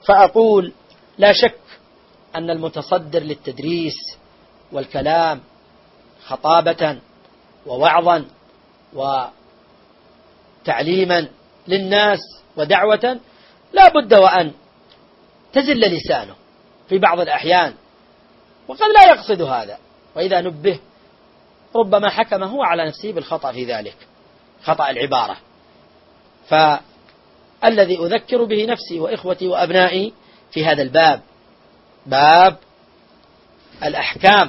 فأقول لا شك أن المتصدر للتدريس والكلام خطابة ووعظا وتعليما للناس ودعوة لا بد وأن تزل لسانه في بعض الأحيان، وقد لا يقصد هذا، وإذا نبه ربما حكم هو على نفسه بالخطأ في ذلك، خطأ العبارة. فالذي أذكر به نفسي وإخوتي وأبنائي في هذا الباب، باب الأحكام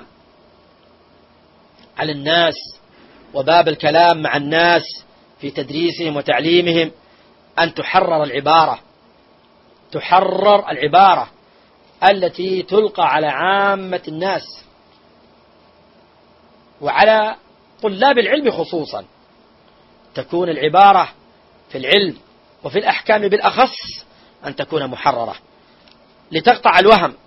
على الناس وباب الكلام مع الناس في تدريسهم وتعليمهم، أن تحرر العبارة التي تلقى على عامة الناس وعلى طلاب العلم خصوصا. تكون العبارة في العلم وفي الأحكام بالأخص أن تكون محررة لتقطع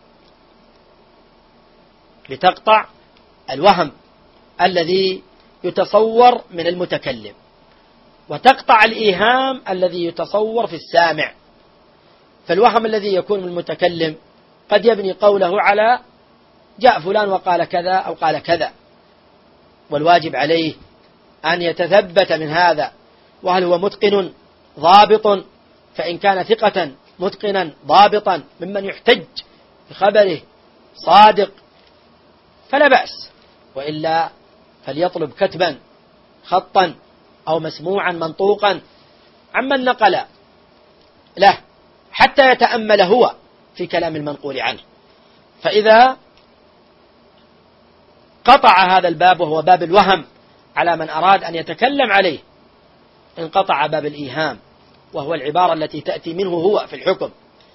الوهم الذي يتصور من المتكلم، وتقطع الإيهام الذي يتصور في السامع. فالوهم الذي يكون من المتكلم قد يبني قوله على جاء فلان وقال كذا أو قال كذا، والواجب عليه أن يتثبت من هذا، وهل هو متقن ضابط، فإن كان ثقة متقنا ضابطا ممن يحتج بخبره صادق فلا بأس، وإلا فليطلب كتبا خطا أو مسموعا منطوقا عمن نقل له حتى يتأمل هو في كلام المنقول عنه. فإذا قطع هذا الباب وهو باب الوهم على من أراد أن يتكلم عليه، انقطع باب الإيهام وهو العبارة التي تأتي منه هو في الحكم.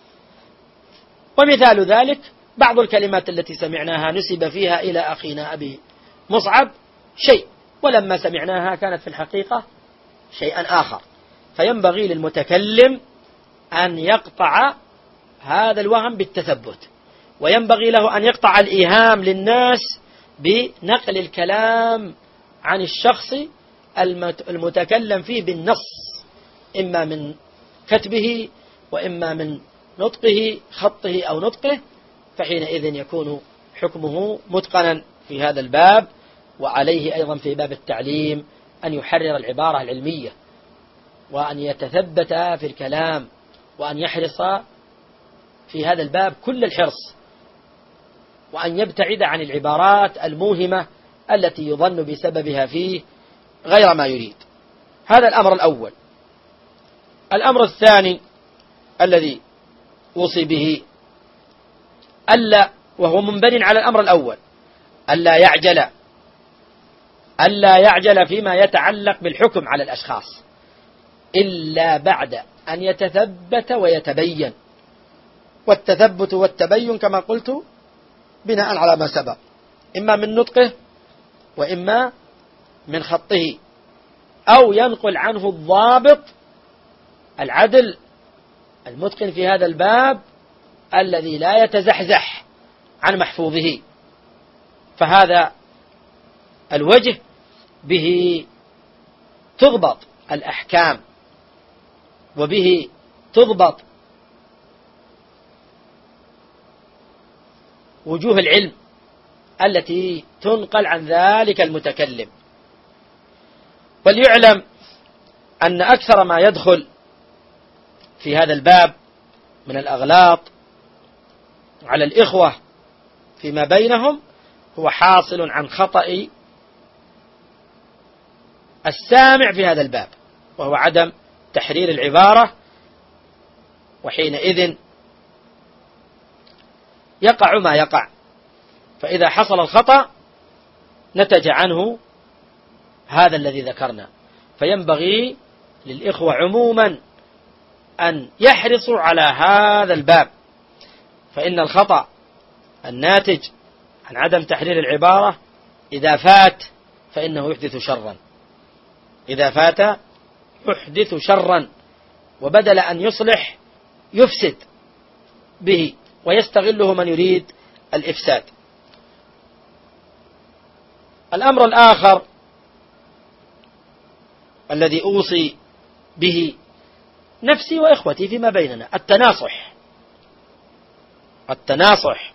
ومثال ذلك بعض الكلمات التي سمعناها نسب فيها إلى أخينا أبي مصعب شيء، ولما سمعناها كانت في الحقيقة شيئا آخر. فينبغي للمتكلم أن يقطع هذا الوهم بالتثبت، وينبغي له أن يقطع الإيهام للناس بنقل الكلام عن الشخص المتكلم فيه بالنص، إما من كتبه وإما من نطقه خطه أو نطقه، فحينئذ يكون حكمه متقنا في هذا الباب. وعليه أيضا في باب التعليم أن يحرر العبارة العلمية، وأن يتثبت في الكلام، وأن يحرص في هذا الباب كل الحرص، وأن يبتعد عن العبارات الموهمة التي يظن بسببها فيه غير ما يريد. هذا الأمر الأول. الأمر الثاني الذي أوصي به وهو منبن على الأمر الأول، ألا يعجل فيما يتعلق بالحكم على الأشخاص إلا بعد أن يتثبت ويتبين. والتثبت والتبين كما قلت بناء على ما سبق، إما من نطقه وإما من خطه، أو ينقل عنه الضابط العدل المتقن في هذا الباب الذي لا يتزحزح عن محفوظه. فهذا الوجه به تضبط الأحكام، وبه تضبط وجوه العلم التي تنقل عن ذلك المتكلم. وليعلم أن أكثر ما يدخل في هذا الباب من الأغلاط على الإخوة فيما بينهم هو حاصل عن خطأ السامع في هذا الباب، وهو عدم تحرير العبارة، وحينئذ يقع ما يقع. فإذا حصل الخطأ نتج عنه هذا الذي ذكرنا. فينبغي للإخوة عموما أن يحرصوا على هذا الباب، فإن الخطأ الناتج عن عدم تحرير العبارة إذا فات فإنه يحدث شرا، وبدل أن يصلح يفسد به ويستغله من يريد الإفساد. الأمر الآخر الذي أوصي به نفسي وإخوتي فيما بيننا التناصح والتناصح،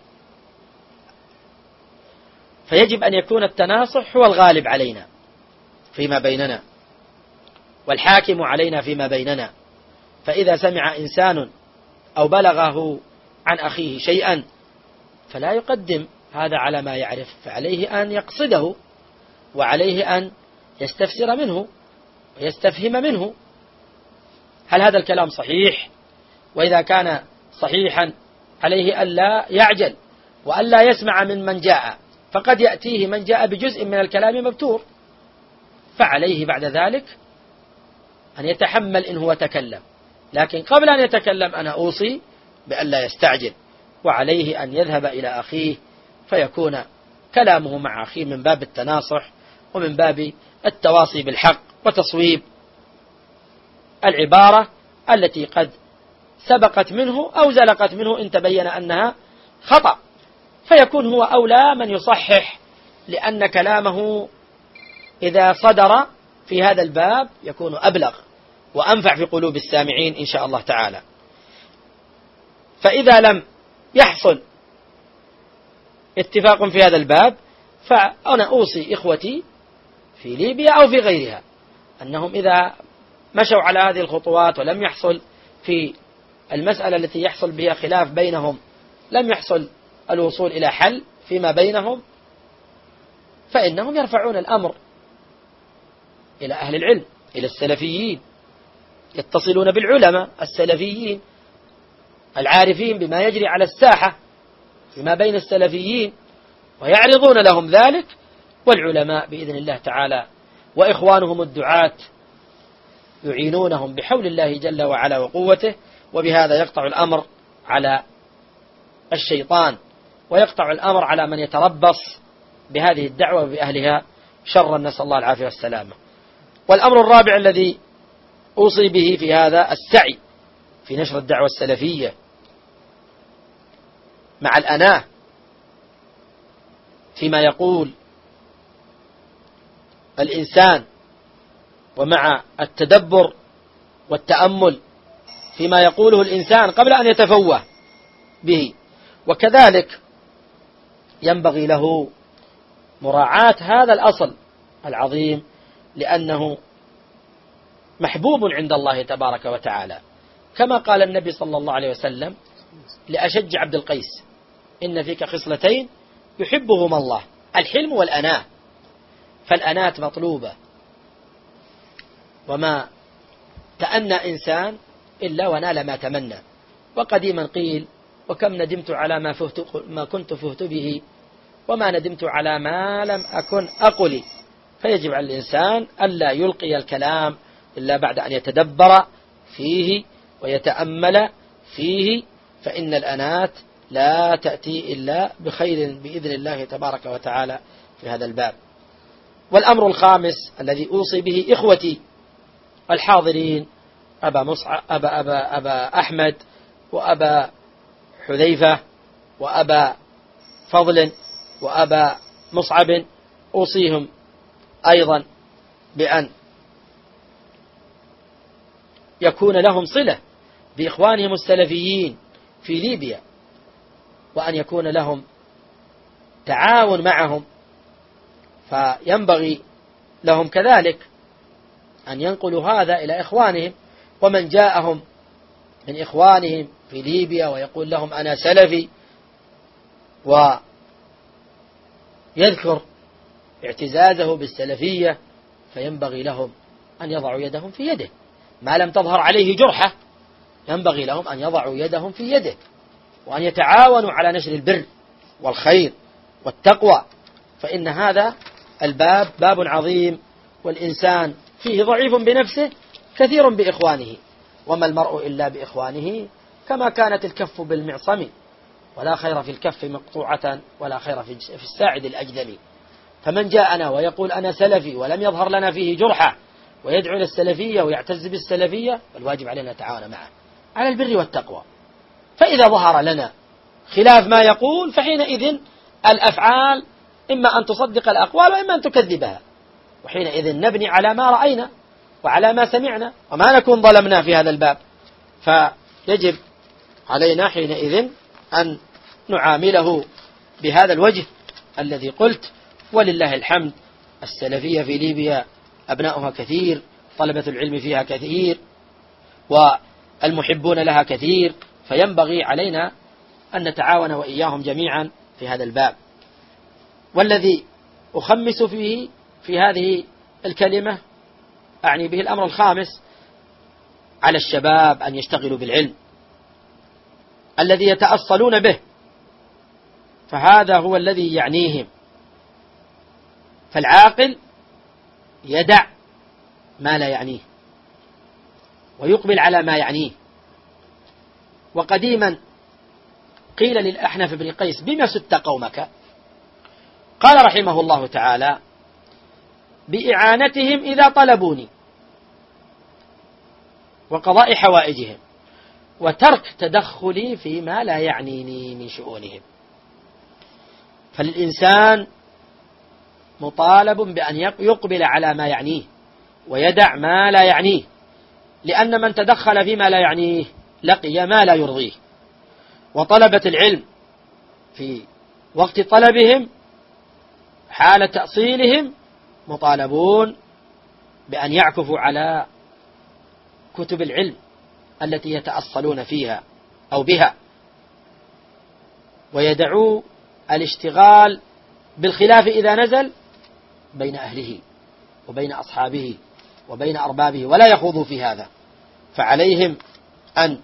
فيجب أن يكون التناصح هو الغالب علينا فيما بيننا والحاكم علينا فيما بيننا. فإذا سمع إنسان أو بلغه عن أخيه شيئا فلا يقدم هذا على ما يعرف، فعليه أن يقصده، وعليه أن يستفسر منه ويستفهم منه هل هذا الكلام صحيح، وإذا كان صحيحا عليه ألا يعجل وألا يسمع من جاء، فقد يأتيه من جاء بجزء من الكلام مبتور، فعليه بعد ذلك أن يتحمل إن هو تكلم، لكن قبل أن يتكلم أنا أوصي بألا يستعجل، وعليه أن يذهب إلى أخيه فيكون كلامه مع أخيه من باب التناصح ومن باب التواصي بالحق وتصويب العبارة التي قد سبقت منه أو زلقت منه إن تبين أنها خطأ، فيكون هو أولى من يصحح، لأن كلامه إذا صدر في هذا الباب يكون أبلغ وأنفع في قلوب السامعين إن شاء الله تعالى. فإذا لم يحصل اتفاق في هذا الباب فأنا أوصي إخوتي في ليبيا أو في غيرها أنهم إذا مشوا على هذه الخطوات ولم يحصل في المسألة التي يحصل بها خلاف بينهم، لم يحصل الوصول إلى حل فيما بينهم، فإنهم يرفعون الأمر إلى أهل العلم، إلى السلفيين، يتصلون بالعلماء السلفيين العارفين بما يجري على الساحة فيما بين السلفيين، ويعرضون لهم ذلك، والعلماء بإذن الله تعالى وإخوانهم الدعاة يعينونهم بحول الله جل وعلا وقوته، وبهذا يقطع الأمر على الشيطان، ويقطع الأمر على من يتربص بهذه الدعوة وبأهلها شرا، نسأل الله العافية والسلامة. والأمر الرابع الذي أوصي به في هذا السعي في نشر الدعوة السلفية مع الأناة فيما يقول الإنسان، ومع التدبر والتأمل فيما يقوله الإنسان قبل أن يتفوه به، وكذلك ينبغي له مراعاة هذا الأصل العظيم لأنه محبوب عند الله تبارك وتعالى، كما قال النبي صلى الله عليه وسلم لأشج عبد القيس: إن فيك خصلتين يحبهما الله، الحلم والأناة. فالأناة مطلوبة، وما تأنى إنسان إلا ونال ما تمنى. وقديما قيل: وكم ندمت على ما كنت فهت به، وما ندمت على ما لم أكن أقل. فيجب على الإنسان ألا يلقي الكلام إلا بعد أن يتدبر فيه ويتأمل فيه، فإن الأنات لا تأتي إلا بخير بإذن الله تبارك وتعالى في هذا الباب. والأمر الخامس الذي أوصي به إخوتي الحاضرين، أبا أحمد وأبا حذيفة وأبا فضل وأبا مصعب، أوصيهم أيضا بأن يكون لهم صلة بإخوانهم السلفيين في ليبيا، وأن يكون لهم تعاون معهم، فينبغي لهم كذلك أن ينقلوا هذا إلى إخوانهم، ومن جاءهم من إخوانهم في ليبيا ويقول لهم أنا سلفي ويذكر اعتزازه بالسلفية، فينبغي لهم أن يضعوا يدهم في يده ما لم تظهر عليه جرحة، ينبغي لهم أن يضعوا يدهم في يده وأن يتعاونوا على نشر البر والخير والتقوى، فإن هذا الباب باب عظيم، والإنسان فيه ضعيف بنفسه كثير بإخوانه، وما المرء إلا بإخوانه، كما كانت الكف بالمعصم ولا خير في الكف مقطوعة ولا خير في الساعد الأجدم. فمن جاءنا ويقول أنا سلفي ولم يظهر لنا فيه جرحة ويدعو إلى السلفية ويعتز بالسلفية، فالواجب علينا نتعاون معه على البر والتقوى. فإذا ظهر لنا خلاف ما يقول فحينئذ الأفعال إما أن تصدق الأقوال وإما أن تكذبها، وحينئذ نبني على ما رأينا وعلى ما سمعنا وما نكون ظلمنا في هذا الباب. فيجب علينا حينئذ أن نعامله بهذا الوجه الذي قلت. ولله الحمد، السلفية في ليبيا أبناؤها كثير، طلبة العلم فيها كثير، والمحبون لها كثير، فينبغي علينا أن نتعاون وإياهم جميعا في هذا الباب. والذي أخمس فيه في هذه الكلمة أعني به الأمر الخامس، على الشباب أن يشتغلوا بالعلم الذي يتأصلون به، فهذا هو الذي يعنيهم. فالعاقل يدع ما لا يعنيه ويقبل على ما يعنيه. وقديما قيل للأحنف بن قيس: بما سدت قومك؟ قال رحمه الله تعالى: بإعانتهم إذا طلبوني، وقضاء حوائجهم، وترك تدخلي فيما لا يعنيني من شؤونهم. فالإنسان مطالب بأن يقبل على ما يعنيه ويدع ما لا يعنيه، لأن من تدخل فيما لا يعنيه لقي ما لا يرضيه. وطلبة العلم في وقت طلبهم حال تأصيلهم مطالبون بأن يعكفوا على كتب العلم التي يتأصلون فيها أو بها، ويدعوا الاشتغال بالخلاف إذا نزل بين أهله وبين أصحابه وبين أربابه، ولا يخوضوا في هذا. فعليهم أن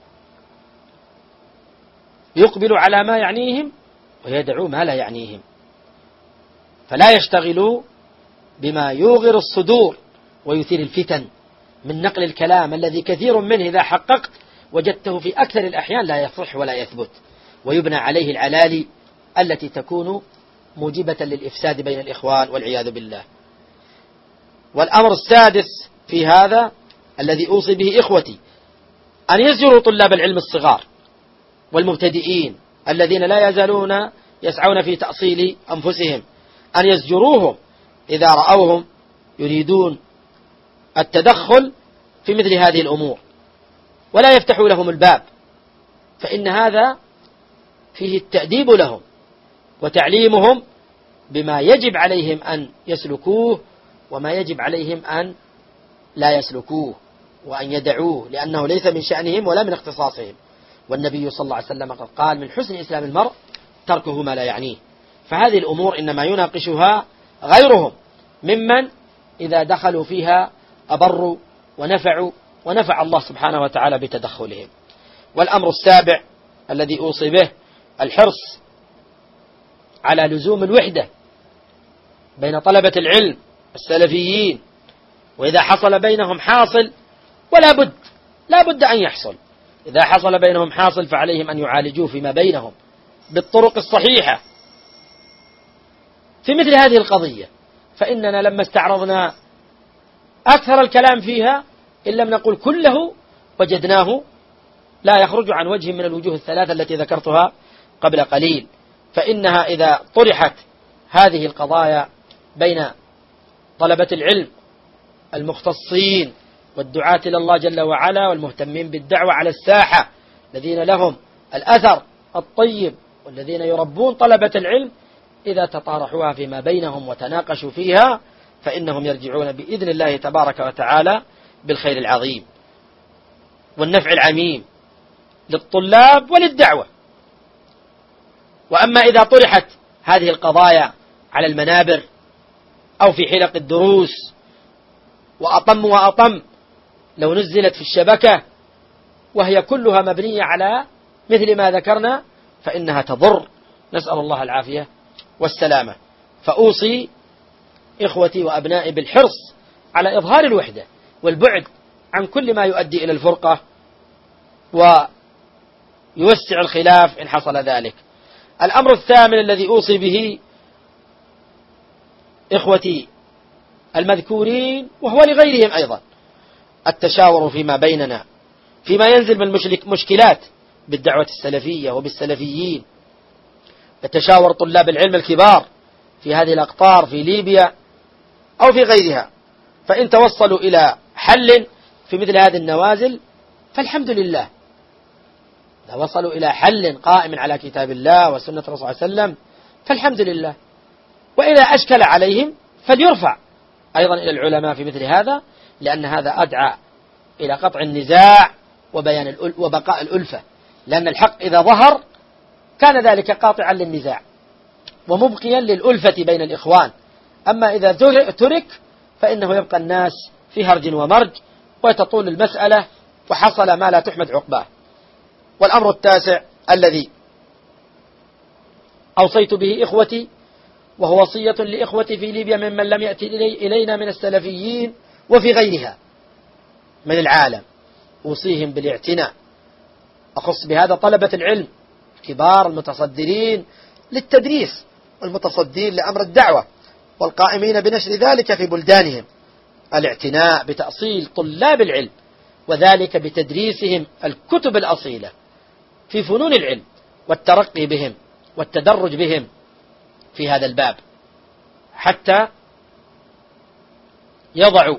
يقبلوا على ما يعنيهم ويدعوا ما لا يعنيهم، فلا يشتغلوا بما يوغر الصدور ويثير الفتن من نقل الكلام الذي كثير منه إذا حققت وجدته في أكثر الأحيان لا يصح ولا يثبت، ويبنى عليه العلالي التي تكون موجبة للإفساد بين الإخوان والعياذ بالله. والأمر السادس في هذا الذي أوصي به إخوتي، أن يزجروا طلاب العلم الصغار والمبتدئين الذين لا يزالون يسعون في تأصيل أنفسهم، أن يزجروهم إذا رأوهم يريدون التدخل في مثل هذه الأمور، ولا يفتحوا لهم الباب، فإن هذا فيه التأديب لهم وتعليمهم بما يجب عليهم أن يسلكوه وما يجب عليهم أن لا يسلكوه وأن يدعوه، لأنه ليس من شأنهم ولا من اختصاصهم. والنبي صلى الله عليه وسلم قد قال: من حسن إسلام المرء تركه ما لا يعنيه. فهذه الأمور إنما يناقشها غيرهم ممن إذا دخلوا فيها أبروا ونفعوا ونفع الله سبحانه وتعالى بتدخلهم. والأمر السابع الذي أوصي به، الحرص على لزوم الوحدة بين طلبة العلم السلفيين، وإذا حصل بينهم حاصل، لا بد أن يحصل، إذا حصل بينهم حاصل فعليهم أن يعالجوه فيما بينهم بالطرق الصحيحة في مثل هذه القضية. فإننا لما استعرضنا أكثر الكلام فيها إن لم نقل كله وجدناه لا يخرج عن وجه من الوجوه الثلاثة التي ذكرتها قبل قليل. فإنها إذا طرحت هذه القضايا بين طلبة العلم المختصين والدعاة إلى الله جل وعلا والمهتمين بالدعوة على الساحة الذين لهم الأثر الطيب والذين يربون طلبة العلم، إذا تطارحوها فيما بينهم وتناقشوا فيها فإنهم يرجعون بإذن الله تبارك وتعالى بالخير العظيم والنفع العميم للطلاب وللدعوة. وأما إذا طرحت هذه القضايا على المنابر أو في حلق الدروس وأطم لو نزلت في الشبكة وهي كلها مبنية على مثل ما ذكرنا فإنها تضر، نسأل الله العافية والسلامة. فأوصي إخوتي وأبنائي بالحرص على إظهار الوحدة والبعد عن كل ما يؤدي إلى الفرقة ويوسع الخلاف إن حصل ذلك. الأمر الثامن الذي أوصي به إخوتي المذكورين وهو لغيرهم أيضا، التشاور فيما بيننا فيما ينزل من مشكلات بالدعوة السلفية وبالسلفيين. يتشاور طلاب العلم الكبار في هذه الأقطار في ليبيا أو في غيرها، فإن توصلوا إلى حل في مثل هذه النوازل فالحمد لله، إذا وصلوا إلى حل قائم على كتاب الله وسنة الرسول صلى الله عليه وسلم فالحمد لله. وإذا أشكل عليهم فليرفع أيضا إلى العلماء في مثل هذا، لأن هذا أدعى إلى قطع النزاع وبقاء الألفة، لأن الحق إذا ظهر كان ذلك قاطعا للنزاع ومبقيا للألفة بين الإخوان. أما إذا ترك فإنه يبقى الناس في هرج ومرج وتطول المسألة وحصل ما لا تحمد عقباه. والأمر التاسع الذي أوصيت به إخوتي، وهو وصية لإخوتي في ليبيا ممن لم يأتي إلينا من السلفيين وفي غيرها من العالم، أوصيهم بالاعتناء. أخص بهذا طلبة العلم كبار المتصدرين للتدريس والمتصدين لأمر الدعوة والقائمين بنشر ذلك في بلدانهم، الاعتناء بتأصيل طلاب العلم، وذلك بتدريسهم الكتب الأصيلة في فنون العلم والترقي بهم والتدرج بهم في هذا الباب، حتى يضعوا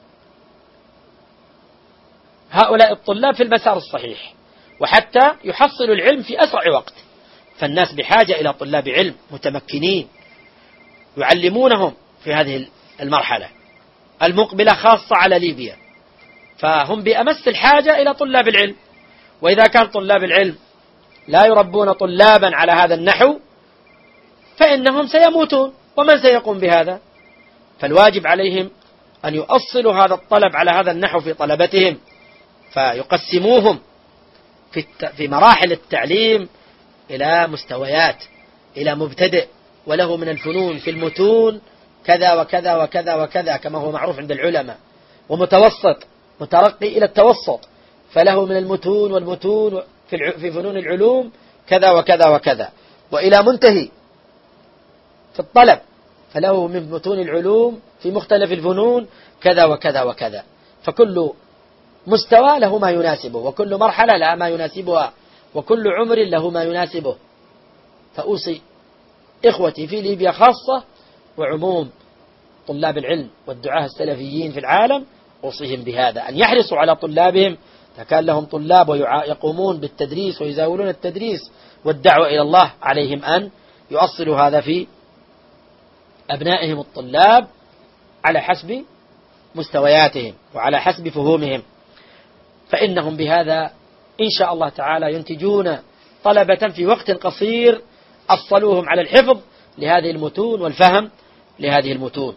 هؤلاء الطلاب في المسار الصحيح، وحتى يحصلوا العلم في أسرع وقت. فالناس بحاجة إلى طلاب علم متمكنين يعلمونهم في هذه المرحلة المقبلة خاصة على ليبيا، فهم بأمس الحاجة إلى طلاب العلم. وإذا كان طلاب العلم لا يربون طلابا على هذا النحو فإنهم سيموتون، ومن سيقوم بهذا؟ فالواجب عليهم أن يؤصلوا هذا الطلب على هذا النحو في طلبتهم، فيقسموهم في مراحل التعليم إلى مستويات، إلى مبتدئ وله من الفنون في المتون كذا وكذا وكذا وكذا كما هو معروف عند العلماء، ومتوسط مترقي إلى التوسط فله من المتون والمتون في فنون العلوم كذا وكذا وكذا، وإلى منتهي في الطلب فله من متون العلوم في مختلف الفنون كذا وكذا وكذا. فكل مستوى له ما يناسبه، وكل مرحلة لها ما يناسبها، وكل عمر له ما يناسبه. فأوصي إخوتي في ليبيا خاصة وعموم طلاب العلم والدعاة السلفيين في العالم، أوصيهم بهذا، أن يحرصوا على طلابهم إذا كان لهم طلاب ويقومون بالتدريس ويزاولون التدريس والدعوة إلى الله، عليهم أن يؤصلوا هذا في أبنائهم الطلاب على حسب مستوياتهم وعلى حسب فهومهم، فإنهم بهذا إن شاء الله تعالى ينتجون طلبة في وقت قصير أصلوهم على الحفظ لهذه المتون والفهم لهذه المتون.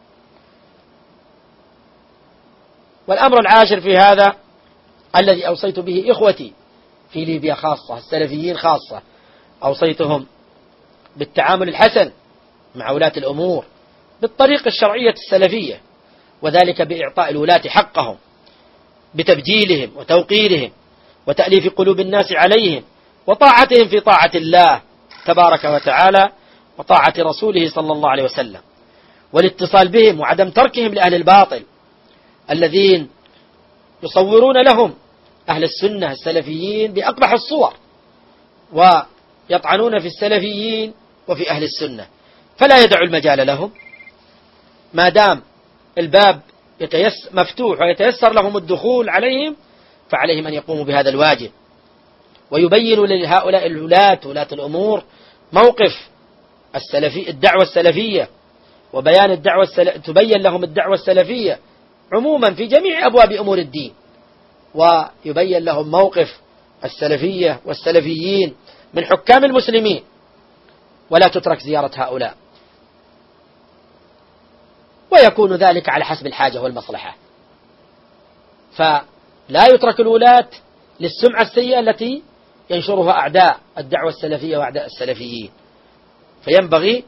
والأمر العاشر في هذا الذي أوصيت به إخوتي في ليبيا خاصة السلفيين خاصة، أوصيتهم بالتعامل الحسن مع ولاة الأمور بالطريقة الشرعية السلفية، وذلك بإعطاء الولاة حقهم بتبجيلهم وتوقيرهم وتأليف قلوب الناس عليهم وطاعتهم في طاعة الله تبارك وتعالى وطاعة رسوله صلى الله عليه وسلم، والاتصال بهم وعدم تركهم لأهل الباطل الذين يصورون لهم أهل السنة السلفيين بأقبح الصور ويطعنون في السلفيين وفي أهل السنة، فلا يدعوا المجال لهم ما دام الباب مفتوح ويتيسر لهم الدخول عليهم، فعليهم أن يقوموا بهذا الواجب ويبينوا لهؤلاء ولاة الأمور موقف الدعوة السلفية، وبيان تبين لهم الدعوة السلفية عموما في جميع أبواب أمور الدين، ويبين لهم موقف السلفية والسلفيين من حكام المسلمين، ولا تترك زيارة هؤلاء، ويكون ذلك على حسب الحاجة والمصلحة. فلا يترك الولاة للسمعة السيئة التي ينشرها أعداء الدعوة السلفية وأعداء السلفيين. فينبغي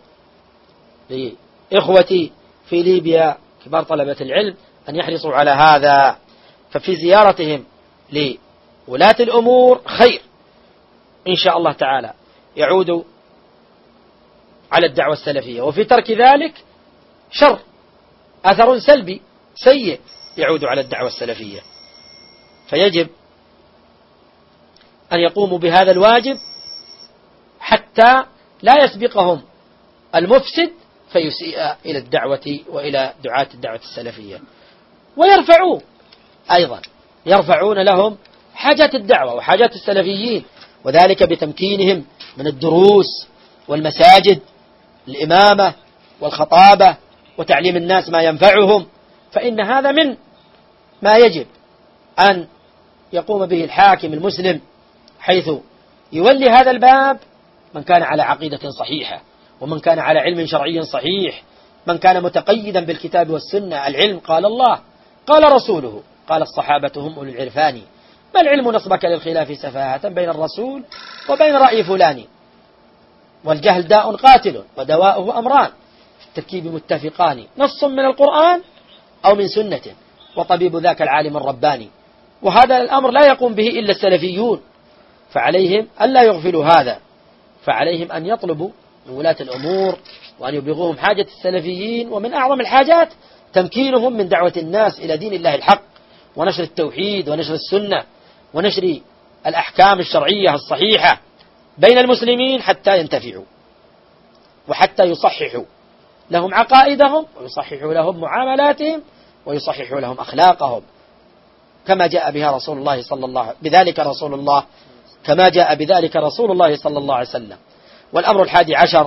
لإخوتي في ليبيا كبار طلبة العلم أن يحرصوا على هذا، ففي زيارتهم لولاة الأمور خير إن شاء الله تعالى يعود على الدعوة السلفية، وفي ترك ذلك شر أثر سلبي سيء يعود على الدعوة السلفية. فيجب أن يقوموا بهذا الواجب حتى لا يسبقهم المفسد فيسيء إلى الدعوة وإلى دعاة الدعوة السلفية، ويرفعون أيضا يرفعون لهم حاجات الدعوة وحاجات السلفيين، وذلك بتمكينهم من الدروس والمساجد، الإمامة والخطابة، وتعليم الناس ما ينفعهم. فإن هذا من ما يجب أن يقوم به الحاكم المسلم، حيث يولي هذا الباب من كان على عقيدة صحيحة، ومن كان على علم شرعي صحيح، من كان متقيدا بالكتاب والسنة. العلم قال الله، قال رسوله، قال الصحابة هم أولو العرفان. ما العلم نصبك للخلاف سفاهة بين الرسول وبين رأي فلان. والجهل داء قاتل ودواؤه أمران في التركيب متفقان، نص من القرآن أو من سنة، وطبيب ذاك العالم الرباني. وهذا الأمر لا يقوم به إلا السلفيون، فعليهم ألا يغفلوا هذا، فعليهم أن يطلبوا من ولاة الأمور وأن يبلغوهم حاجة السلفيين. ومن أعظم الحاجات تمكينهم من دعوة الناس إلى دين الله الحق، ونشر التوحيد، ونشر السنة، ونشر الأحكام الشرعية الصحيحة بين المسلمين، حتى ينتفعوا، وحتى يصححوا لهم عقائدهم، ويصححوا لهم معاملاتهم، ويصححوا لهم أخلاقهم، كما جاء بها رسول الله صلى الله عليه وسلم، كما جاء بذلك رسول الله صلى الله عليه وسلم. والأمر 11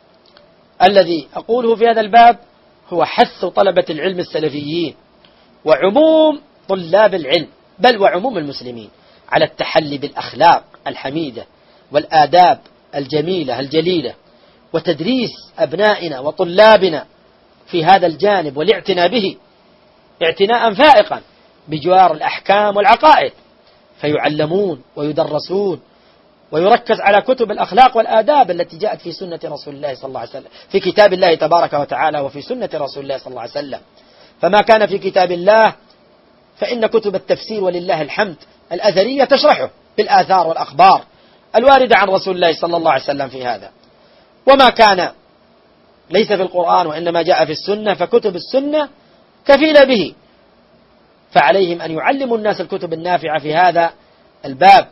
الذي أقوله في هذا الباب هو حث طلبة العلم السلفيين وعموم طلاب العلم، بل وعموم المسلمين، على التحلي بالأخلاق الحميدة والآداب الجميلة الجليلة، وتدريس أبنائنا وطلابنا في هذا الجانب، والاعتناء به اعتناء فائقا بجوار الأحكام والعقائد، فيعلمون ويدرسون، ويركز على كتب الأخلاق والآداب التي جاءت في سنة رسول الله صلى الله عليه وسلم، في كتاب الله تبارك وتعالى، وفي سنة رسول الله صلى الله عليه وسلم. فما كان في كتاب الله فإن كتب التفسير ولله الحمد الأثرية تشرحه بالآثار والأخبار الواردة عن رسول الله صلى الله عليه وسلم في هذا. وما كان ليس في القرآن وإنما جاء في السنة فكتب السنة كفيلة به، فعليهم أن يعلموا الناس الكتب النافعة في هذا الباب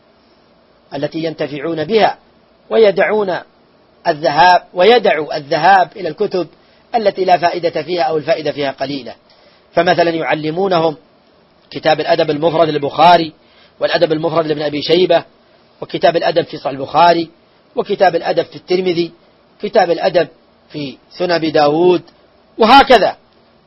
التي ينتفعون بها، ويدعوا الذهاب إلى الكتب التي لا فائدة فيها أو الفائدة فيها قليلة. فمثلا يعلمونهم كتاب الأدب المفرد للبخاري، والأدب المفرد لابن أبي شيبة، وكتاب الأدب في صحيح البخاري، وكتاب الأدب في الترمذي، كتاب الأدب في سنن أبي داود، وهكذا.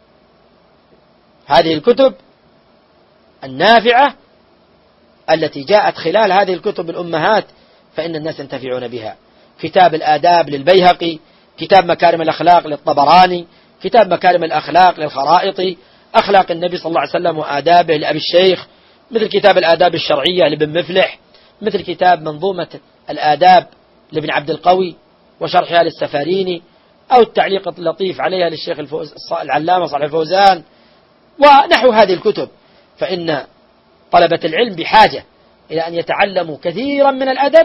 هذه الكتب النافعة التي جاءت خلال هذه الكتب الأمهات فإن الناس ينتفعون بها. كتاب الآداب للبيهقي، كتاب مكارم الأخلاق للطبراني، كتاب مكارم الأخلاق للخرائطي، أخلاق النبي صلى الله عليه وسلم وآدابه لأبي الشيخ، مثل كتاب الآداب الشرعية لابن مفلح، مثل كتاب منظومة الآداب لابن عبد القوي وشرحها للسفاريني، أو التعليق اللطيف عليها للشيخ العلامة صالح الفوزان، ونحو هذه الكتب. فإن طلبة العلم بحاجة إلى أن يتعلموا كثيرا من الأدب،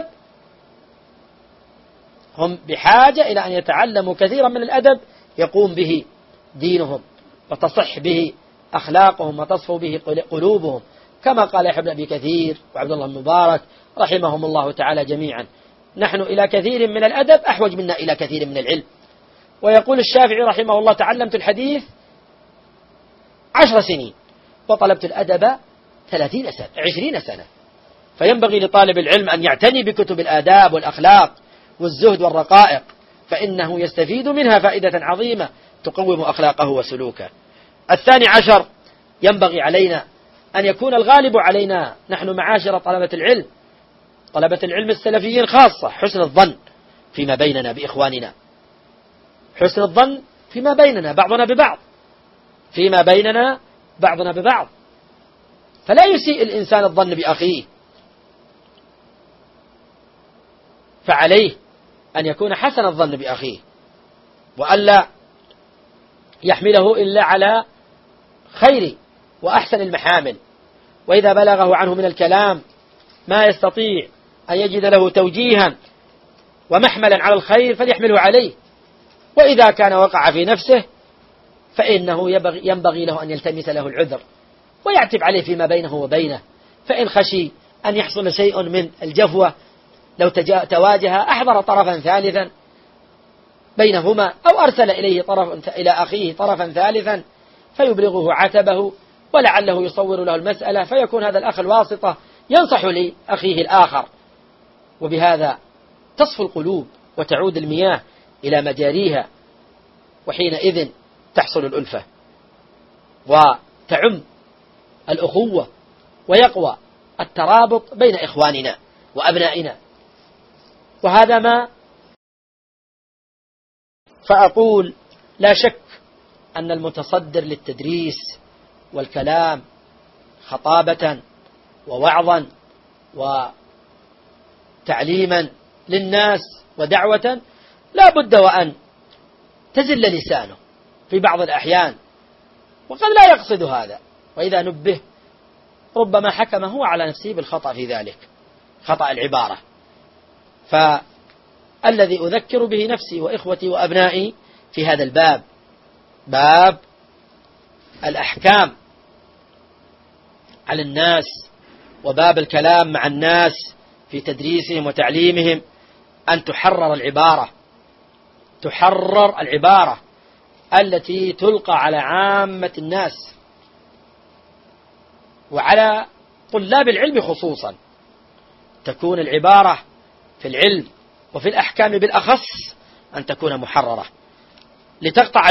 هم بحاجة إلى أن يتعلموا كثيرا من الأدب يقوم به دينهم، وتصح به أخلاقهم، وتصفو به قلوبهم، كما قال يحيى بن أبي كثير وعبد الله المبارك رحمهم الله تعالى جميعا: نحن إلى كثير من الأدب أحوج منا إلى كثير من العلم. ويقول الشافعي رحمه الله: تعلمت الحديث 10 سنين وطلبت الأدب 30 سنة 20 سنة. فينبغي لطالب العلم أن يعتني بكتب الآداب والأخلاق والزهد والرقائق، فإنه يستفيد منها فائدة عظيمة تقوم أخلاقه وسلوكه. 12 ينبغي علينا أن يكون الغالب علينا نحن معاشر طلبة العلم، طلبة العلم السلفيين خاصة، حسن الظن فيما بيننا بإخواننا، حسن الظن فيما بيننا بعضنا ببعض، فيما بيننا بعضنا ببعض. فلا يسيء الإنسان الظن بأخيه، فعليه أن يكون حسن الظن بأخيه، وألا يحمله إلا على خير وأحسن المحامل. وإذا بلغه عنه من الكلام ما يستطيع أن يجد له توجيها ومحملا على الخير فليحمله عليه. وإذا كان وقع في نفسه فإنه ينبغي له أن يلتمس له العذر ويعتب عليه فيما بينه وبينه. فإن خشي أن يحصل شيء من الجفوة لو تواجه أحضر طرفا ثالثا بينهما، أو أرسل إلى أخيه طرفا ثالثا فيبلغه عتبه ولعله يصور له المسألة، فيكون هذا الأخ الواسطة ينصح لأخيه الآخر، وبهذا تصفو القلوب وتعود المياه إلى مجاريها، وحينئذ تحصل الألفة وتعم الأخوة ويقوى الترابط بين إخواننا وأبنائنا. وهذا ما فأقول لا شك أن المتصدر للتدريس والكلام خطابة ووعظا وتعليما للناس ودعوة لا بد وأن تزل لسانه في بعض الأحيان، وقد لا يقصد هذا، وإذا نبه ربما حكم هو على نفسه بالخطأ في ذلك، خطأ العبارة. فالذي أذكر به نفسي وإخوتي وأبنائي في هذا الباب، باب الأحكام على الناس وباب الكلام مع الناس في تدريسهم وتعليمهم، أن تحرر العبارة التي تلقى على عامة الناس وعلى طلاب العلم خصوصا. تكون العبارة في العلم وفي الأحكام بالأخص أن تكون محررة لتقطع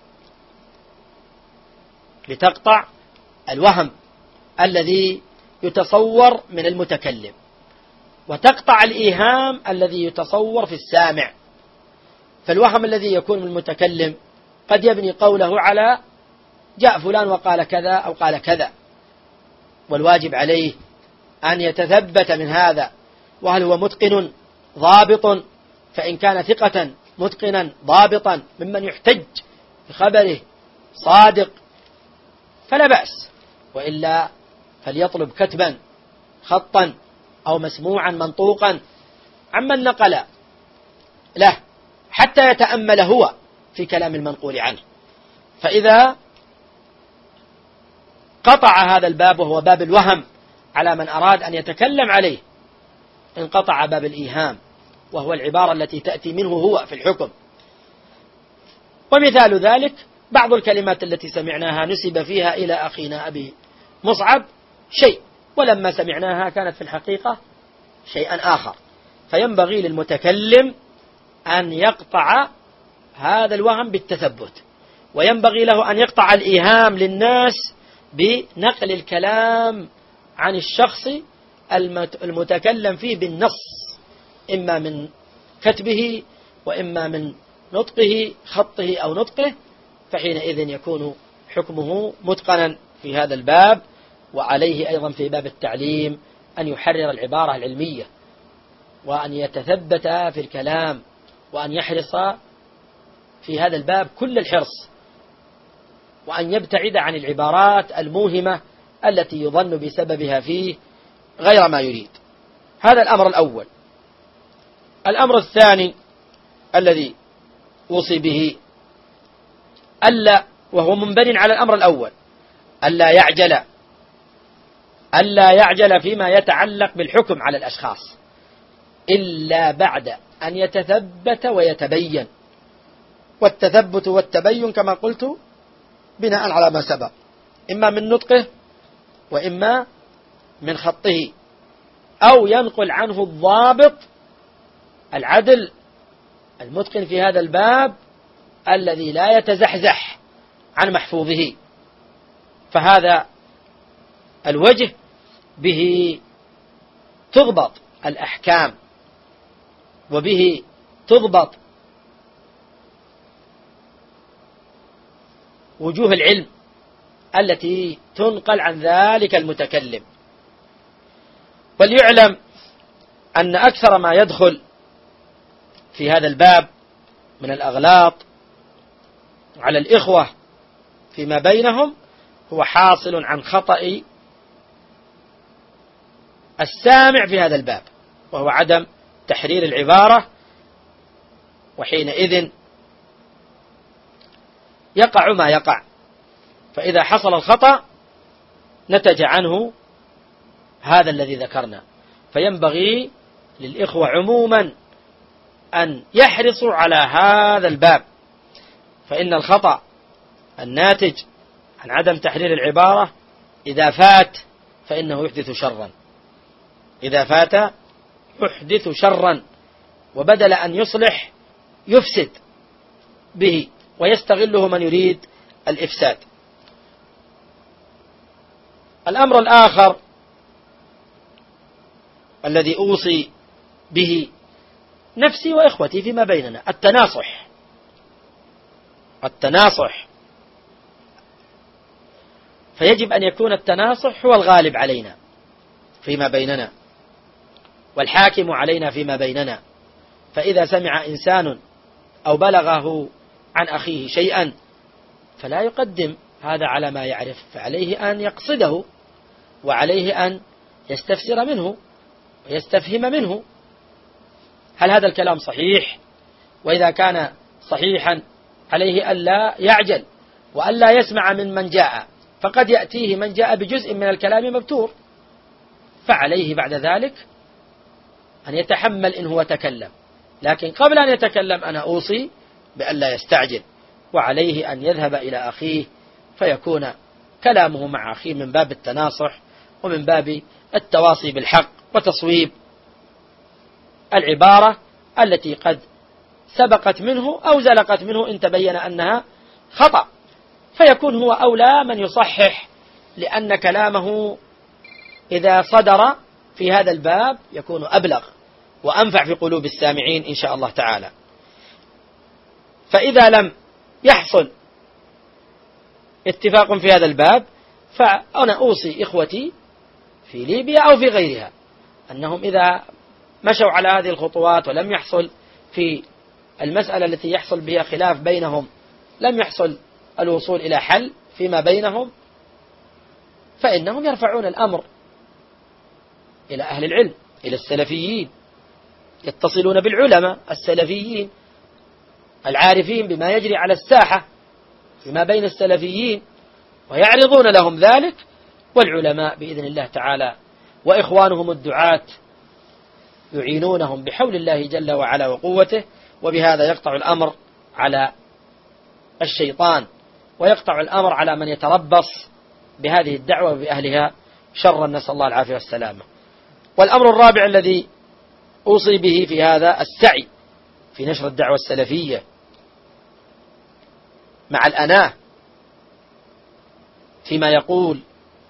الوهم الذي يتصور من المتكلم، وتقطع الإيهام الذي يتصور في السامع. فالوهم الذي يكون من المتكلم قد يبني قوله على جاء فلان وقال كذا أو قال كذا، والواجب عليه أن يتثبت من هذا، وهل هو متقن ضابط، فإن كان ثقة متقنا ضابطا ممن يحتج بخبره صادق فلا بأس، وإلا فليطلب كتبا خطا أو مسموعا منطوقا عمن نقل له حتى يتأمل هو في كلام المنقول عنه. فإذا قطع هذا الباب وهو باب الوهم على من أراد أن يتكلم عليه، انقطع باب الإيهام وهو العبارة التي تأتي منه هو في الحكم. ومثال ذلك بعض الكلمات التي سمعناها نسب فيها إلى أخينا أبي مصعب شيء، ولما سمعناها كانت في الحقيقة شيئا آخر، فينبغي للمتكلم أن يقطع هذا الوهم بالتثبت، وينبغي له أن يقطع الإيهام للناس بنقل الكلام عن الشخص المتكلم فيه بالنص، إما من كتبه وإما من نطقه خطه أو نطقه، فحينئذ يكون حكمه متقنا في هذا الباب. وعليه أيضا في باب التعليم أن يحرر العبارة العلمية، وأن يتثبت في الكلام، وأن يحرص في هذا الباب كل الحرص، وأن يبتعد عن العبارات الموهمة التي يظن بسببها فيه غير ما يريد. هذا الأمر الأول. الأمر الثاني الذي وصي به ألا، وهو منبن على الأمر الأول، ألا يعجل فيما يتعلق بالحكم على الأشخاص إلا بعد أن يتثبت ويتبين. والتثبت والتبين كما قلت بناء على ما سبق، إما من نطقه وإما من خطه، أو ينقل عنه الضابط العدل المتقن في هذا الباب الذي لا يتزحزح عن محفوظه. فهذا الوجه به تضبط الأحكام، وبه تضبط وجوه العلم التي تنقل عن ذلك المتكلم. وليعلم أن أكثر ما يدخل في هذا الباب من الأغلاط على الإخوة فيما بينهم هو حاصل عن خطأ السامع في هذا الباب، وهو عدم تحرير العبارة، وحينئذ يقع ما يقع. فإذا حصل الخطأ نتج عنه هذا الذي ذكرنا. فينبغي للإخوة عموما أن يحرصوا على هذا الباب، فإن الخطأ الناتج عن عدم تحرير العبارة إذا فات فإنه يحدث شرا، إذا فات يحدث شرا، وبدل أن يصلح يفسد به ويستغله من يريد الإفساد. الأمر الآخر الذي أوصي به نفسي وإخوتي فيما بيننا التناصح. التناصح، فيجب أن يكون التناصح هو الغالب علينا فيما بيننا والحاكم علينا فيما بيننا. فإذا سمع إنسان أو بلغه عن أخيه شيئا فلا يقدم هذا على ما يعرف، فعليه أن يقصده، وعليه أن يستفسر منه ويستفهم منه هل هذا الكلام صحيح، وإذا كان صحيحا عليه ألا يعجل وألا يسمع من جاء، فقد يأتيه من جاء بجزء من الكلام مبتور، فعليه بعد ذلك أن يتحمل إن هو تكلم. لكن قبل أن يتكلم أنا أوصي بألا يستعجل، وعليه أن يذهب إلى أخيه فيكون كلامه مع أخيه من باب التناصح ومن باب التواصي بالحق وتصويب العبارة التي قد سبقت منه أو زلقت منه إن تبين أنها خطأ، فيكون هو أولى من يصحح، لأن كلامه إذا صدر في هذا الباب يكون أبلغ وأنفع في قلوب السامعين إن شاء الله تعالى. فإذا لم يحصل اتفاق في هذا الباب فأنا أوصي إخوتي في ليبيا أو في غيرها أنهم إذا مشوا على هذه الخطوات ولم يحصل في المسألة التي يحصل بها خلاف بينهم، لم يحصل الوصول إلى حل فيما بينهم، فإنهم يرفعون الأمر إلى أهل العلم، إلى السلفيين، يتصلون بالعلماء السلفيين العارفين بما يجري على الساحة فيما بين السلفيين، ويعرضون لهم ذلك، والعلماء بإذن الله تعالى وإخوانهم الدعاة يعينونهم بحول الله جل وعلا وقوته، وبهذا يقطع الأمر على الشيطان ويقطع الأمر على من يتربص بهذه الدعوة وبأهلها شرا، نسأل الله العافية والسلامة. والأمر الرابع الذي أوصي به في هذا السعي في نشر الدعوة السلفية مع الأناة فيما يقول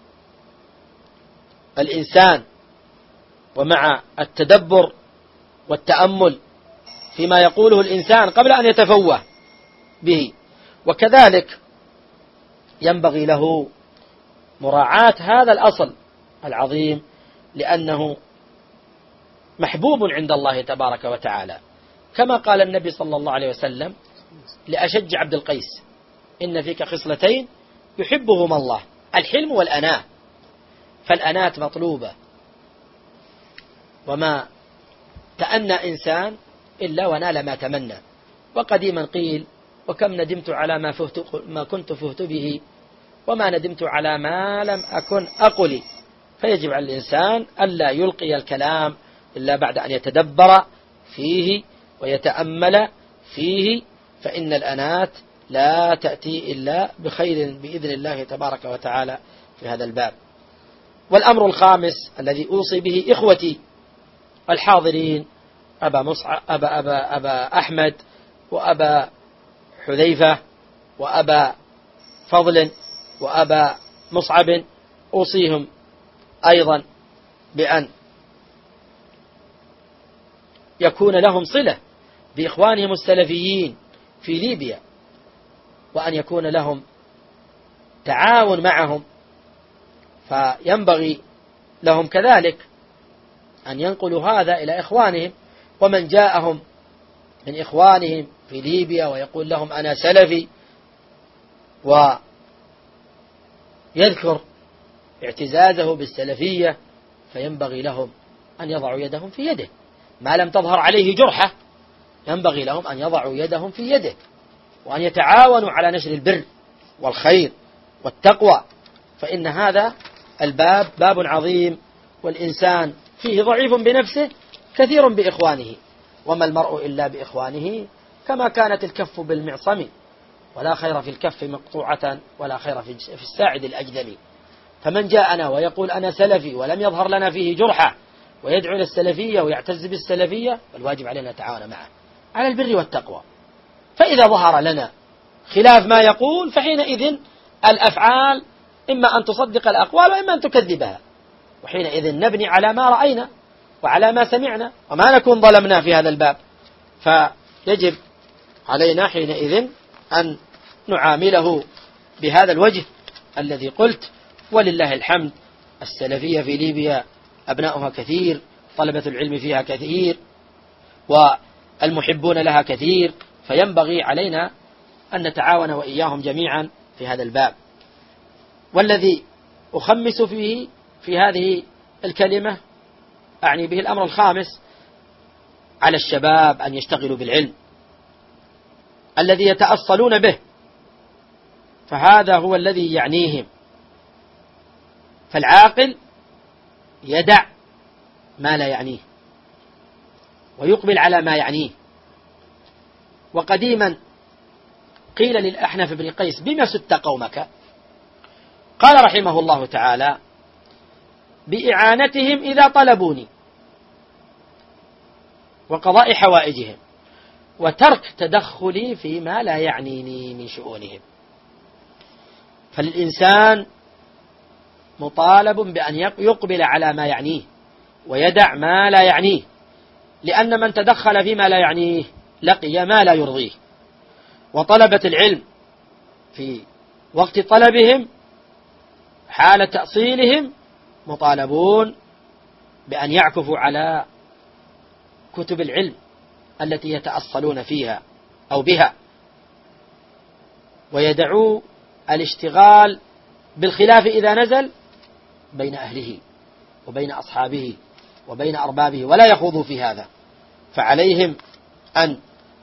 الإنسان، ومع التدبر والتأمل فيما يقوله الإنسان قبل أن يتفوه به، وكذلك ينبغي له مراعاة هذا الأصل العظيم لأنه محبوب عند الله تبارك وتعالى، كما قال النبي صلى الله عليه وسلم لأشج عبد القيس: إن فيك خصلتين يحبهما الله، الحلم والأناة. فالأناة مطلوبة، وما تأنى إنسان إلا ونال ما تمنى. وقديما قيل: وكم ندمت على ما كنت فهت به، وما ندمت على ما لم أكن أقل. فيجب على الإنسان ألا يلقي الكلام إلا بعد أن يتدبر فيه ويتأمل فيه، فإن الأنات لا تأتي إلا بخير بإذن الله تبارك وتعالى في هذا الباب. والأمر الخامس الذي أوصي به إخوتي الحاضرين أبا أحمد وأبا حذيفة وأبا فضل وأبا مصعب، أوصيهم أيضا بأن يكون لهم صلة بإخوانهم السلفيين في ليبيا، وأن يكون لهم تعاون معهم، فينبغي لهم كذلك أن ينقلوا هذا إلى إخوانهم، ومن جاءهم من إخوانهم في ليبيا ويقول لهم أنا سلفي ويذكر اعتزازه بالسلفية، فينبغي لهم أن يضعوا يدهم في يده ما لم تظهر عليه جرحة، ينبغي لهم أن يضعوا يدهم في يده وأن يتعاونوا على نشر البر والخير والتقوى، فإن هذا الباب باب عظيم، والإنسان فيه ضعيف بنفسه كثير بإخوانه، وما المرء إلا بإخوانه، كما كانت الكف بالمعصم ولا خير في الكف مقطوعة ولا خير في الساعد الأجدم. فمن جاءنا ويقول أنا سلفي ولم يظهر لنا فيه جرحة ويدعو إلى السلفية ويعتز بالسلفية، فالواجب علينا نتعاون معه على البر والتقوى. فإذا ظهر لنا خلاف ما يقول فحينئذ الأفعال إما أن تصدق الأقوال وإما أن تكذبها، وحينئذ نبني على ما رأينا وعلى ما سمعنا وما نكون ظلمنا في هذا الباب. فيجب علينا حينئذ أن نعامله بهذا الوجه الذي قلت. ولله الحمد، السلفية في ليبيا أبناؤها كثير، طلبة العلم فيها كثير، والمحبون لها كثير، فينبغي علينا أن نتعاون وإياهم جميعا في هذا الباب. والذي أخمس فيه في هذه الكلمة أعني به الأمر الخامس، على الشباب أن يشتغلوا بالعلم الذي يتأصلون به، فهذا هو الذي يعنيهم. فالعاقل يدع ما لا يعنيه ويقبل على ما يعنيه. وقديما قيل للأحنف بن قيس: بما سدت قومك؟ قال رحمه الله تعالى: بإعانتهم إذا طلبوني وقضاء حوائجهم وترك تدخلي فيما لا يعنيني من شؤونهم. فالإنسان مطالب بأن يقبل على ما يعنيه ويدع ما لا يعنيه، لأن من تدخل فيما لا يعنيه لقي ما لا يرضيه. وطلبة العلم في وقت طلبهم حال تأصيلهم مطالبون بأن يعكفوا على كتب العلم التي يتأصلون فيها أو بها، ويدعوا الاشتغال بالخلاف إذا نزل بين أهله وبين أصحابه وبين أربابه، ولا يخوضوا في هذا. فعليهم أن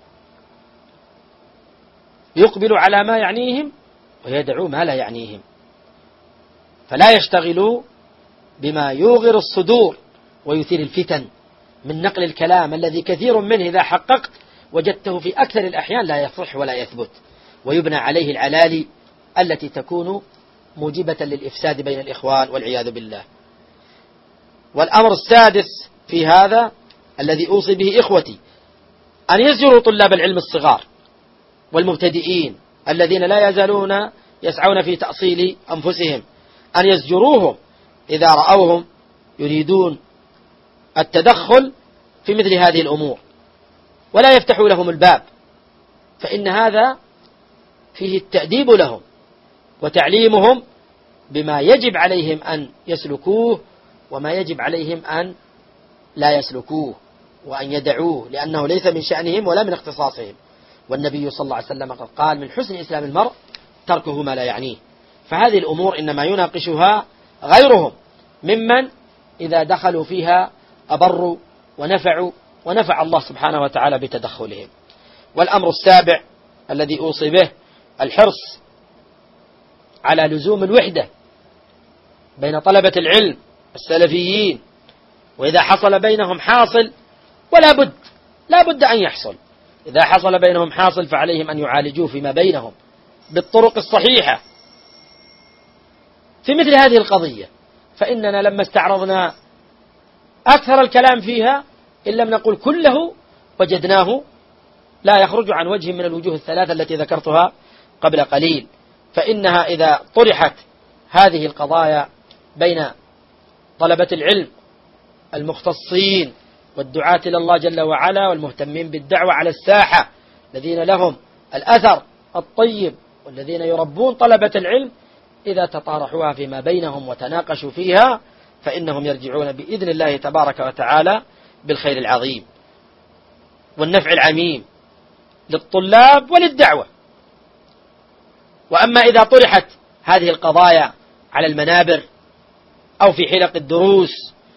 يقبلوا على ما يعنيهم ويدعوا ما لا يعنيهم، فلا يشتغلوا بما يوغر الصدور ويثير الفتن من نقل الكلام الذي كثير منه إذا حققت وجدته في أكثر الأحيان لا يصح ولا يثبت، ويبنى عليه العلالي التي تكون موجبة للإفساد بين الإخوان والعياذ بالله. والأمر السادس في هذا الذي أوصي به إخوتي، أن يزجروا طلاب العلم الصغار والمبتدئين الذين لا يزالون يسعون في تأصيل أنفسهم، أن يزجروهم إذا رأوهم يريدون التدخل في مثل هذه الأمور، ولا يفتحوا لهم الباب، فإن هذا فيه التأديب لهم وتعليمهم بما يجب عليهم أن يسلكوه وما يجب عليهم أن لا يسلكوه وأن يدعوه، لأنه ليس من شأنهم ولا من اختصاصهم. والنبي صلى الله عليه وسلم قد قال: من حسن إسلام المرء تركه ما لا يعنيه. فهذه الأمور إنما يناقشها غيرهم ممن إذا دخلوا فيها أبروا ونفعوا ونفع الله سبحانه وتعالى بتدخلهم. والأمر السابع الذي أوصي به، الحرص على لزوم الوحدة بين طلبة العلم السلفيين، وإذا حصل بينهم حاصل، ولا بد أن يحصل، إذا حصل بينهم حاصل فعليهم أن يعالجوه فيما بينهم بالطرق الصحيحة في مثل هذه القضية. فإننا لما استعرضنا أكثر الكلام فيها إن لم نقل كله وجدناه لا يخرج عن وجه من الوجوه الثلاثة التي ذكرتها قبل قليل. فإنها إذا طرحت هذه القضايا بين طلبة العلم المختصين والدعاة إلى الله جل وعلا والمهتمين بالدعوة على الساحة الذين لهم الأثر الطيب والذين يربون طلبة العلم، إذا تطارحوها فيما بينهم وتناقشوا فيها فإنهم يرجعون بإذن الله تبارك وتعالى بالخير العظيم والنفع العميم للطلاب وللدعوة. وأما إذا طرحت هذه القضايا على المنابر أو في حلق الدروس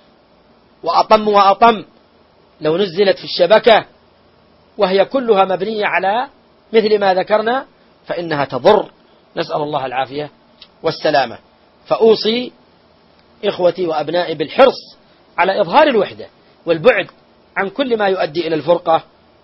وأطم لو نزلت في الشبكة وهي كلها مبنية على مثل ما ذكرنا فإنها تضر، نسأل الله العافية والسلامة. فأوصي إخوتي وأبنائي بالحرص على إظهار الوحدة والبعد عن كل ما يؤدي إلى الفرقة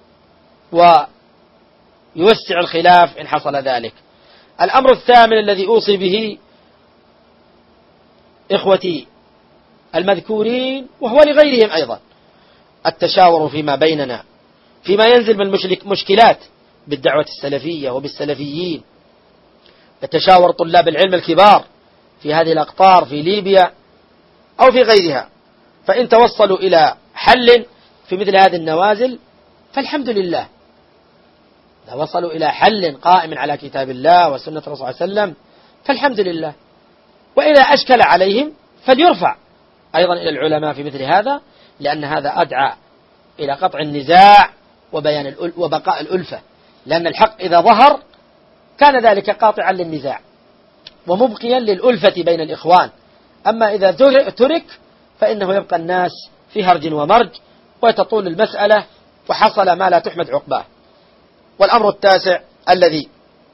ويوسع الخلاف إن حصل ذلك. الأمر الثامن الذي أوصي به إخوتي المذكورين وهو لغيرهم أيضا التشاور فيما بيننا فيما ينزل من مشكلات بالدعوة السلفية وبالسلفيين. يتشاور طلاب العلم الكبار في هذه الأقطار في ليبيا أو في غيرها، فإن توصلوا إلى حل في مثل هذه النوازل فالحمد لله، إذا وصلوا إلى حل قائم على كتاب الله وسنة الرسول صلى الله عليه وسلم فالحمد لله. وإذا أشكل عليهم فليرفع أيضا إلى العلماء في مثل هذا، لأن هذا أدعى إلى قطع النزاع وبيان وبقاء الألفة، لأن الحق إذا ظهر كان ذلك قاطعا للنزاع ومبقيا للألفة بين الإخوان. أما إذا ترك فإنه يبقى الناس في هرج ومرج وتطول المسألة وحصل ما لا تحمد عقباه. والأمر التاسع الذي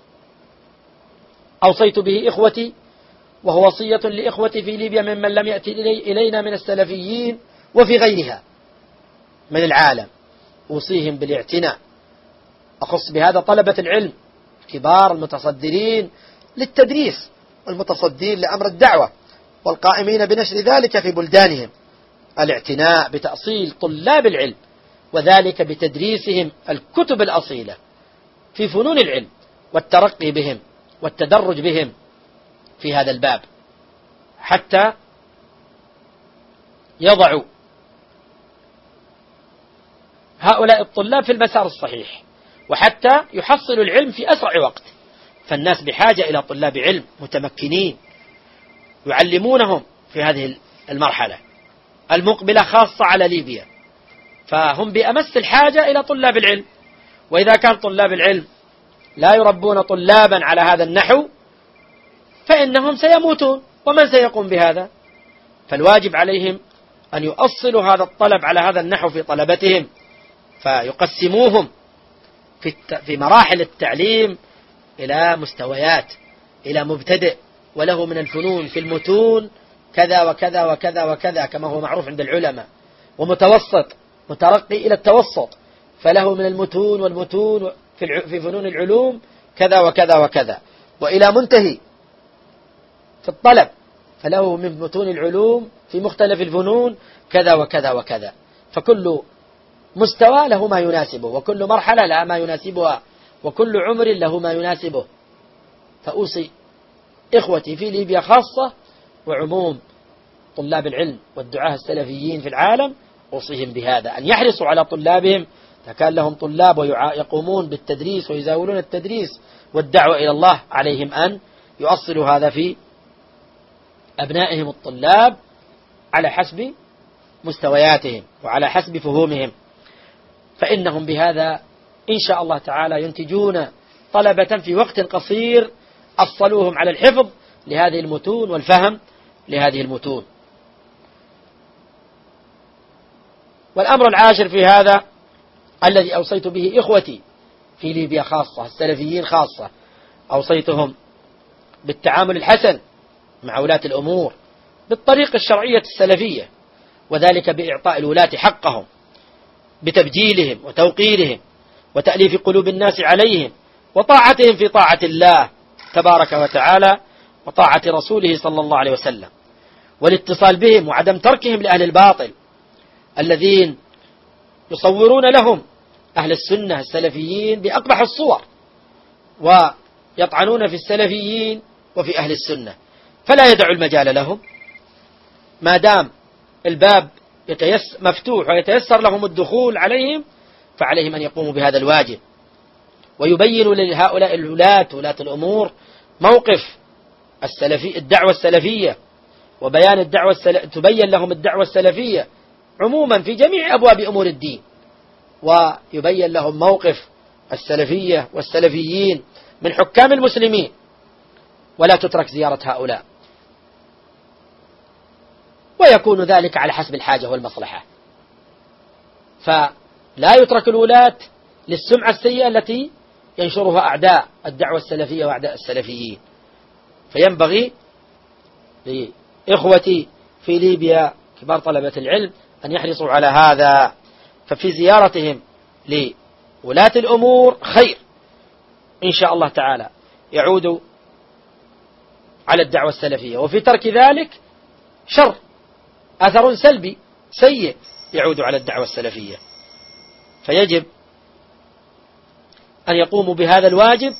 أوصيت به إخوتي، وهو وصية لإخوتي في ليبيا ممن لم يأتي إلينا من السلفيين وفي غيرها من العالم، أوصيهم بالاعتناء. أخص بهذا طلبة العلم الكبار المتصدرين للتدريس والمتصدين لأمر الدعوة والقائمين بنشر ذلك في بلدانهم، الاعتناء بتأصيل طلاب العلم، وذلك بتدريسهم الكتب الأصيلة في فنون العلم والترقي بهم والتدرج بهم في هذا الباب، حتى يضعوا هؤلاء الطلاب في المسار الصحيح، وحتى يحصلوا العلم في أسرع وقت. فالناس بحاجة إلى طلاب علم متمكنين يعلمونهم في هذه المرحلة المقبلة خاصة على ليبيا، فهم بأمس الحاجة إلى طلاب العلم. وإذا كان طلاب العلم لا يربون طلابا على هذا النحو فإنهم سيموتون، ومن سيقوم بهذا؟ فالواجب عليهم أن يؤصلوا هذا الطلب على هذا النحو في طلبتهم، فيقسموهم في مراحل التعليم إلى مستويات، إلى مبتدئ وله من الفنون في المتون كذا وكذا وكذا وكذا كما هو معروف عند العلماء، ومتوسط مترقي إلى التوسط فله من المتون والمتون في فنون العلوم كذا وكذا وكذا، وإلى منتهي في الطلب فله من متون العلوم في مختلف الفنون كذا وكذا وكذا. فكل مستوى له ما يناسبه، وكل مرحلة لها ما يناسبها، وكل عمر له ما يناسبه. فأوصي إخوتي في ليبيا خاصة وعموم طلاب العلم والدعاة السلفيين في العالم، أوصيهم بهذا، أن يحرصوا على طلابهم إذا كان لهم طلاب ويقومون بالتدريس ويزاولون التدريس والدعوة إلى الله، عليهم أن يؤصلوا هذا في أبنائهم الطلاب على حسب مستوياتهم وعلى حسب فهومهم، فإنهم بهذا إن شاء الله تعالى ينتجون طلبة في وقت قصير أصلوهم على الحفظ لهذه المتون والفهم لهذه المتون. والأمر العاشر في هذا الذي أوصيت به إخوتي في ليبيا خاصة السلفيين خاصة، أوصيتهم بالتعامل الحسن مع ولاة الأمور بالطريقة الشرعية السلفية، وذلك بإعطاء الولاة حقهم بتبجيلهم وتوقيرهم وتأليف قلوب الناس عليهم وطاعتهم في طاعة الله تبارك وتعالى وطاعة رسوله صلى الله عليه وسلم، والاتصال بهم وعدم تركهم لأهل الباطل الذين يصورون لهم أهل السنة السلفيين بأقبح الصور ويطعنون في السلفيين وفي أهل السنة، فلا يدعوا المجال لهم ما دام الباب مفتوح ويتيسر لهم الدخول عليهم، فعليهم أن يقوموا بهذا الواجب ويبينوا لهؤلاء ولاة الأمور موقف الدعوة السلفية، وبيان تبين لهم الدعوة السلفية عموما في جميع أبواب أمور الدين، ويبين لهم موقف السلفية والسلفيين من حكام المسلمين، ولا تترك زيارة هؤلاء، ويكون ذلك على حسب الحاجة والمصلحة. فلا يترك الولاة للسمعة السيئة التي ينشرها أعداء الدعوة السلفية وأعداء السلفيين. فينبغي لإخوتي في ليبيا كبار طلبة العلم أن يحرصوا على هذا، ففي زيارتهم لولاة الأمور خير إن شاء الله تعالى يعود على الدعوة السلفية، وفي ترك ذلك شر، أثر سلبي سيء يعود على الدعوة السلفية. فيجب أن يقوموا بهذا الواجب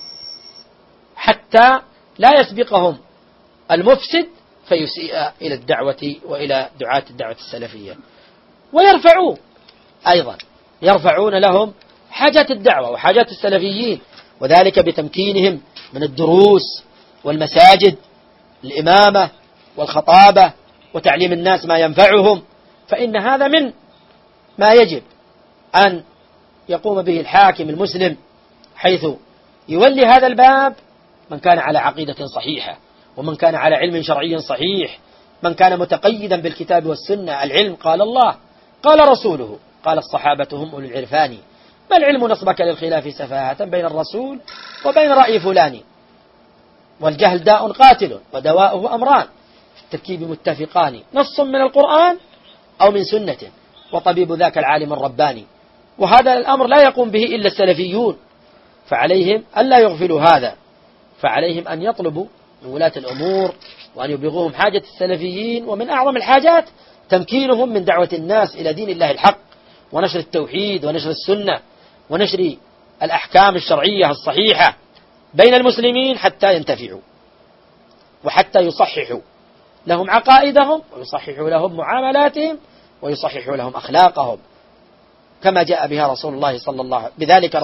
حتى لا يسبقهم المفسد فيسيء إلى الدعوة وإلى دعاة الدعوة السلفية. ويرفعوا أيضا، يرفعون لهم حاجات الدعوة وحاجات السلفيين، وذلك بتمكينهم من الدروس والمساجد، الإمامة والخطابة، وتعليم الناس ما ينفعهم. فإن هذا من ما يجب أن يقوم به الحاكم المسلم، حيث يولي هذا الباب من كان على عقيدة صحيحة، ومن كان على علم شرعي صحيح، من كان متقيدا بالكتاب والسنة. العلم قال الله، قال رسوله، قال الصحابة هم أولو العرفان. ما العلم نصبك للخلاف سفاهة بين الرسول وبين رأي فلان. والجهل داء قاتل ودواؤه أمران في التركيب متفقان، نص من القرآن أو من سنة، وطبيب ذاك العالم الرباني. وهذا الأمر لا يقوم به إلا السلفيون، فعليهم ألا يغفلوا هذا، فعليهم أن يطلبوا من ولاة الأمور وأن يبلغوهم حاجة السلفيين. ومن أعظم الحاجات تمكينهم من دعوة الناس إلى دين الله الحق، ونشر التوحيد، ونشر السنة، ونشر الأحكام الشرعية الصحيحة بين المسلمين، حتى ينتفعوا وحتى يصححوا لهم عقائدهم، ويصححوا لهم معاملاتهم، ويصححوا لهم أخلاقهم، كما جاء بها رسول الله صلى الله عليه وسلم،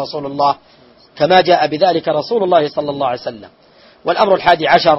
كما جاء بذلك رسول الله صلى الله عليه وسلم. والأمر 11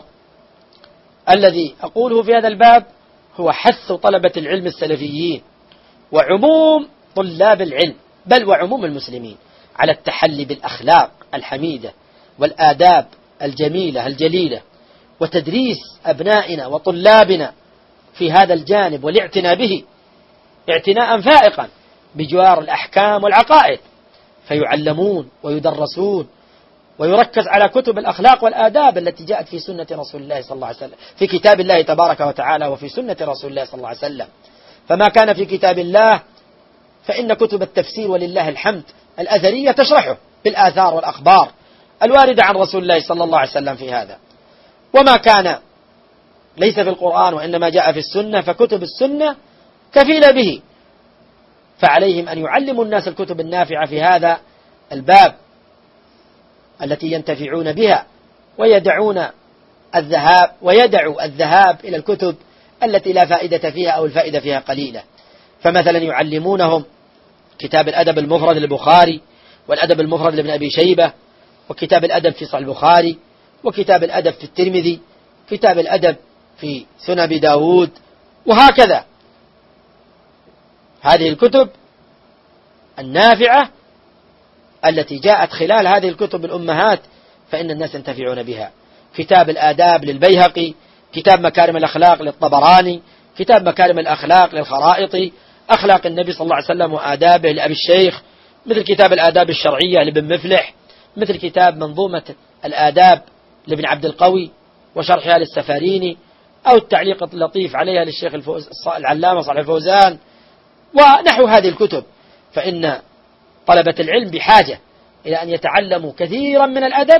الذي أقوله في هذا الباب هو حث طلبة العلم السلفيين وعموم طلاب العلم، بل وعموم المسلمين، على التحلي بالأخلاق الحميدة والآداب الجميلة الجليلة، وتدريس أبنائنا وطلابنا في هذا الجانب، والاعتناء به اعتناء فائقا بجوار الأحكام والعقائد، فيعلمون ويدرسون، ويركز على كتب الأخلاق والآداب التي جاءت في سنة رسول الله صلى الله عليه وسلم، في كتاب الله تبارك وتعالى وفي سنة رسول الله صلى الله عليه وسلم. فما كان في كتاب الله فإن كتب التفسير ولله الحمد الأثرية تشرحه بالآثار والأخبار الواردة عن رسول الله صلى الله عليه وسلم في هذا. وما كان ليس في القرآن وإنما جاء في السنة فكتب السنة كفيلة به، فعليهم أن يعلموا الناس الكتب النافعة في هذا الباب التي ينتفعون بها، ويدعوا الذهاب إلى الكتب التي لا فائدة فيها أو الفائدة فيها قليلة. فمثلا يعلمونهم كتاب الأدب المفرد للبخاري، والأدب المفرد لابن أبي شيبة، وكتاب الأدب في صحيح البخاري، وكتاب الأدب في الترمذي، كتاب الأدب في سنن أبي داود، وهكذا. هذه الكتب النافعة التي جاءت خلال هذه الكتب الأمهات فإن الناس ينتفعون بها. كتاب الآداب للبيهقي، كتاب مكارم الأخلاق للطبراني، كتاب مكارم الأخلاق للخرائطي، أخلاق النبي صلى الله عليه وسلم وآدابه لأبي الشيخ، مثل كتاب الآداب الشرعية لابن مفلح، مثل كتاب منظومة الآداب لابن عبد القوي وشرحها للسفاريني، أو التعليق اللطيف عليها للشيخ العلامة صالح الفوزان، ونحو هذه الكتب. فإن طلبة العلم بحاجة إلى أن يتعلموا كثيرا من الأدب،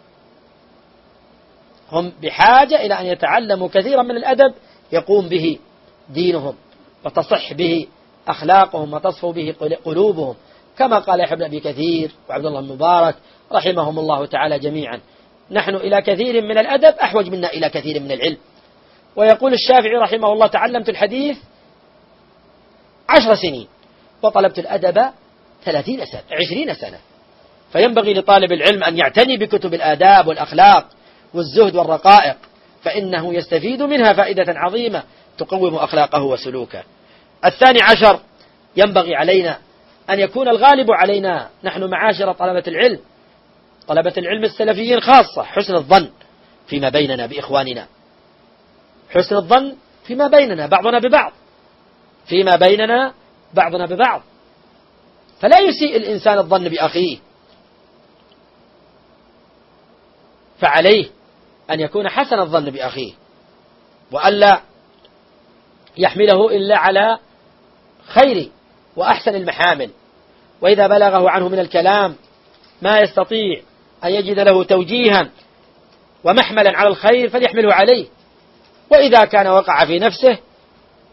هم بحاجة إلى أن يتعلموا كثيرا من الأدب يقوم به دينهم، وتصح به أخلاقهم، وتصفو به قلوبهم، كما قال يحيى بن أبي كثير وعبد الله المبارك رحمهم الله تعالى جميعا: نحن إلى كثير من الأدب أحوج منا إلى كثير من العلم. ويقول الشافعي رحمه الله: تعلمت الحديث 10 سنين وطلبت الأدب 20 سنة. فينبغي لطالب العلم أن يعتني بكتب الآداب والأخلاق والزهد والرقائق، فإنه يستفيد منها فائدة عظيمة تقوم أخلاقه وسلوكه. 12 ينبغي علينا أن يكون الغالب علينا نحن معاشر طلبة العلم السلفيين خاصة حسن الظن فيما بيننا بإخواننا، حسن الظن فيما بيننا بعضنا ببعض، فلا يسيء الإنسان الظن بأخيه، فعليه أن يكون حسن الظن بأخيه، وألا يحمله إلا على خير وأحسن المحامل. وإذا بلغه عنه من الكلام ما يستطيع أن يجد له توجيها ومحملا على الخير فليحمله عليه، وإذا كان وقع في نفسه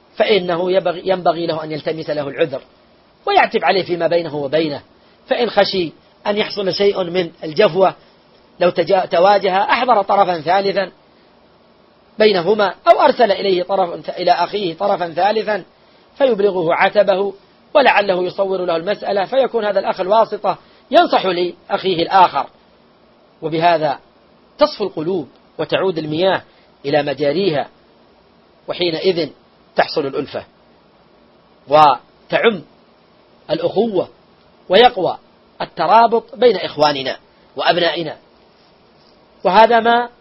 فإنه ينبغي له أن يلتمس له العذر ويعتب عليه فيما بينه وبينه. فإن خشي أن يحصل شيء من الجفوة لو تواجه أحضر طرفا ثالثا بينهما أو أرسل إلى أخيه طرفا ثالثا فيبلغه عتبه ولعله يصور له المسألة، فيكون هذا الأخ الواسطة ينصح لأخيه الآخر، وبهذا تصفو القلوب وتعود المياه إلى مجاريها، وحينئذ تحصل الألفة وتعم الأخوة ويقوى الترابط بين إخواننا وأبنائنا. وهذا ما